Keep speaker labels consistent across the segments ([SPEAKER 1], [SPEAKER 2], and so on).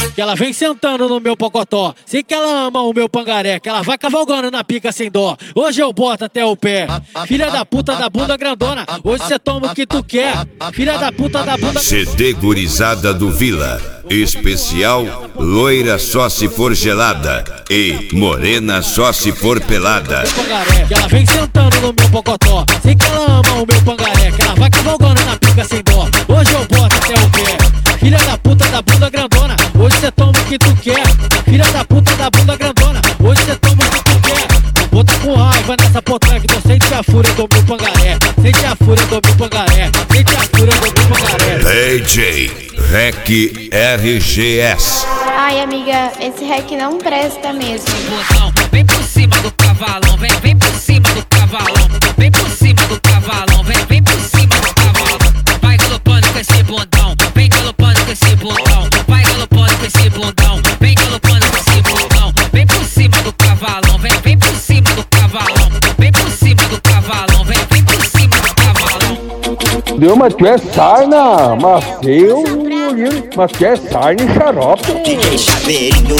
[SPEAKER 1] Que ela vem sentando no meu pocotó. Sei que ela ama o meu pangaré, que ela vai cavalgando na pica sem dó. Hoje eu boto até o pé. Filha da puta da bunda grandona, hoje cê toma o que tu quer. Filha da puta da bunda.
[SPEAKER 2] CD Gurizada do Vila. Especial loira só se for gelada e morena só se for pelada.
[SPEAKER 1] Que ela vem sentando no meu pocotó. Sei que ela ama o meu pangaré, que ela vai cavalgando na pica sem dó. Hoje eu boto até o pé. Filha da puta da bunda grandona, hoje cê toma o que tu quer. Filha da puta da bunda grandona, hoje cê toma o que tu quer. Bota com raiva nessa potranca, então sente a fúria do meu pangaré. Sente a fúria do meu pangaré. Sente a fúria do meu pangaré.
[SPEAKER 2] DJ REC RGS.
[SPEAKER 3] Ai, amiga, esse rec não presta mesmo.
[SPEAKER 4] Vem por cima do cavalão, vem por cima do cavalão. Vem por cima do cavalão, vem por cima do cavalão. Vai galopando com esse bundão, vem galopando com esse bundão. Vai galopando com esse bundão, vem galopando com esse bundão. Vem por cima do cavalão, vem por cima do cavalão. Vem por cima do cavalão, vem por cima do cavalão.
[SPEAKER 5] Deu, mas tu é sarna, mas mas tu é sarna e xarope.
[SPEAKER 6] DJ Chaveirinho.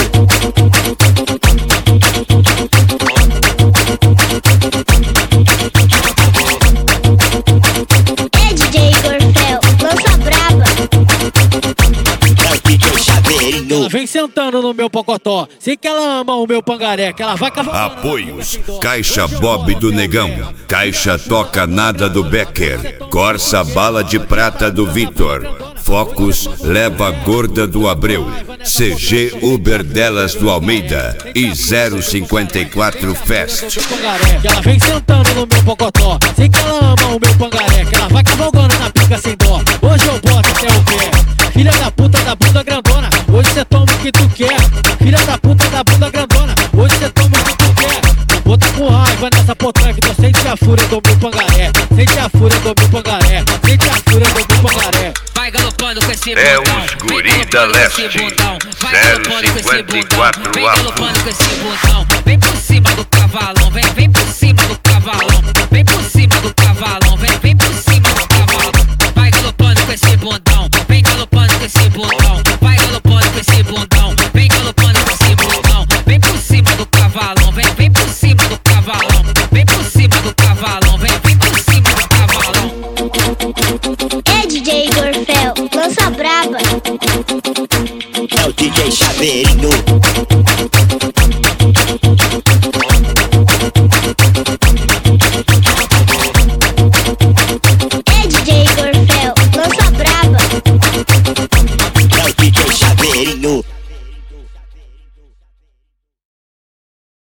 [SPEAKER 3] É DJ Gorfel, lança braba.
[SPEAKER 6] É o DJ Chaveirinho.
[SPEAKER 1] Ela vem sentando no meu pocotó. Sei que ela ama o meu pangaré, que ela vai cavalgando.
[SPEAKER 2] Apoios: Caixa Bob do Negão, Caixa Toca Nada do Becker, Corsa Bala de Prata do Vitor, Focus Leva Gorda do Abreu, CG Uber Delas do Almeida e 054 Fest.
[SPEAKER 1] Que ela vem sentando no meu pocotó. Sei que ela ama o meu pangaré, que ela vai cavalgando na pica sem dó. Hoje eu boto até o pé. Filha da puta da bunda grandona, hoje cê toma o que tu quer. Filha da puta da bunda grandona, hoje cê toma o que tu quer. Bota com raiva nessa potranca, então sente a fúria do meu pangaré. Sente a fúria do meu pangaré. Sente a fúria do meu pangaré.
[SPEAKER 4] Vai galopando com esse
[SPEAKER 2] É
[SPEAKER 4] bundão,
[SPEAKER 2] os guri da leste, 054
[SPEAKER 4] vem galopando com esse bundão. Vem por cima do cavalão, vem por cima do cavalão. Vem por cima do cavalão, vem por cima do cavalão. Vai galopando com esse bundão, vem galopando com esse bundão. Vai galopando com esse bundão, vem galopando com esse bundão. Vem por cima do cavalão, vem por cima do cavalão. Vem por cima do cavalão, vem por cima do cavalão.
[SPEAKER 3] É DJ Gorfel, lança braba.
[SPEAKER 6] É o DJ Chaveirinho.